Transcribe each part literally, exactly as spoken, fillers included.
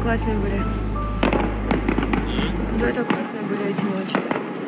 классные были. До этого классные были эти ночи.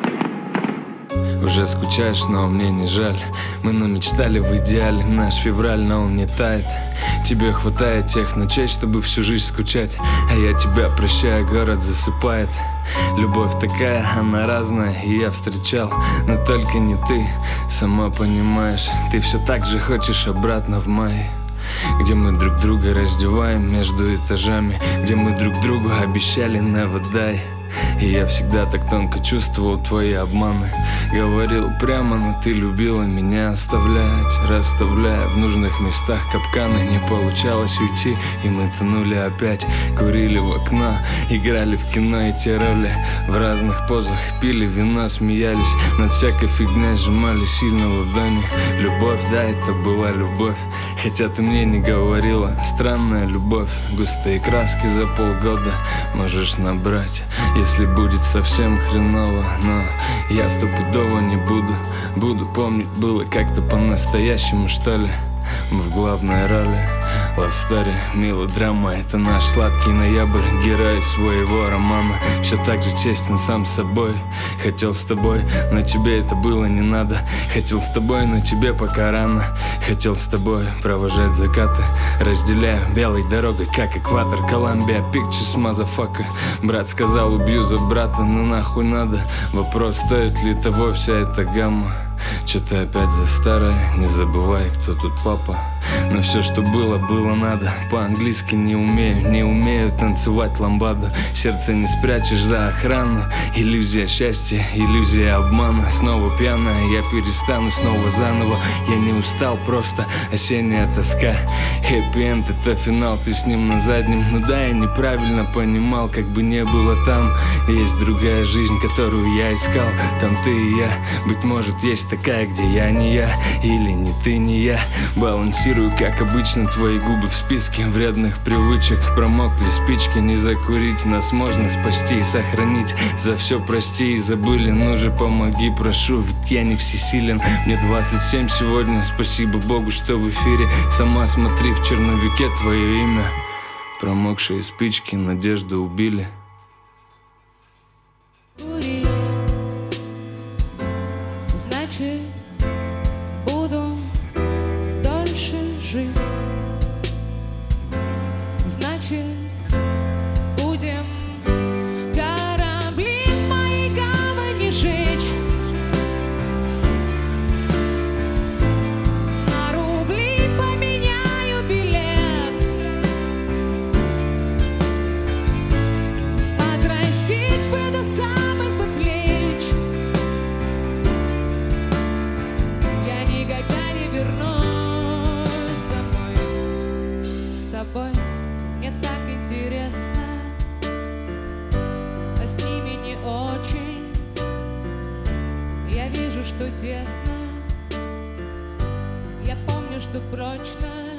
Уже скучаешь, но мне не жаль. Мы намечтали в идеале наш февраль, но он не тает. Тебе хватает тех ночей, чтобы всю жизнь скучать. А я тебя прощаю, город засыпает. Любовь такая, она разная, и я встречал, но только не ты. Сама понимаешь, ты все так же хочешь обратно в май, где мы друг друга раздеваем между этажами, где мы друг другу обещали never die. И я всегда так тонко чувствовал твои обманы. Говорил прямо, но ты любила меня оставлять, расставляя в нужных местах капканы. Не получалось уйти, и мы тонули опять. Курили в окно, играли в кино и те роли в разных позах. Пили вино, смеялись над всякой фигней, сжимали сильно ладони. Любовь, да, это была любовь, хотя ты мне не говорила. Странная любовь, густые краски за полгода можешь набрать, если будет совсем хреново. Но я стопудово не буду, буду помнить, было как-то по-настоящему, что ли. Мы в главной роли. Love story, мелодрама, это наш сладкий ноябрь. Герой своего романа, все так же честен сам с собой. Хотел с тобой, но тебе это было не надо. Хотел с тобой, но тебе пока рано. Хотел с тобой провожать закаты. Разделяю белой дорогой, как экватор. Columbia Pictures, motherfucker. Брат сказал, убью за брата, ну нахуй надо. Вопрос, стоит ли того вся эта гамма. Че-то опять за старое, не забывай, кто тут папа. Но все, что было, было надо. По-английски не умею, не умею танцевать ламбаду. Сердце не спрячешь за охрану. Иллюзия счастья, иллюзия обмана. Снова пьяная, я перестану снова заново. Я не устал, просто осенняя тоска. Хэппи-энд, это финал, ты с ним на заднем. Ну да, я неправильно понимал, как бы не было там. Есть другая жизнь, которую я искал. Там ты и я, быть может, есть такая, где я не я, или не ты, не я. Балансирую, как обычно, твои губы в списке вредных привычек. Промокли спички, не закурить. Нас можно спасти и сохранить. За все прости и забыли, ну же помоги, прошу, ведь я не всесилен. Мне двадцать семь сегодня, спасибо Богу, что в эфире. Сама смотри, в черновике твое имя. Промокшие спички надежду убили. Буду дольше жить. Значит, будем корабли в моей гавани жечь. На рубли поменяю билет. Покрасить бы до самых бы плеч. Я никогда не вернусь домой. С тобой мне так интересно, а с ними не очень. Я вижу, что тесно. Я помню, что прочно.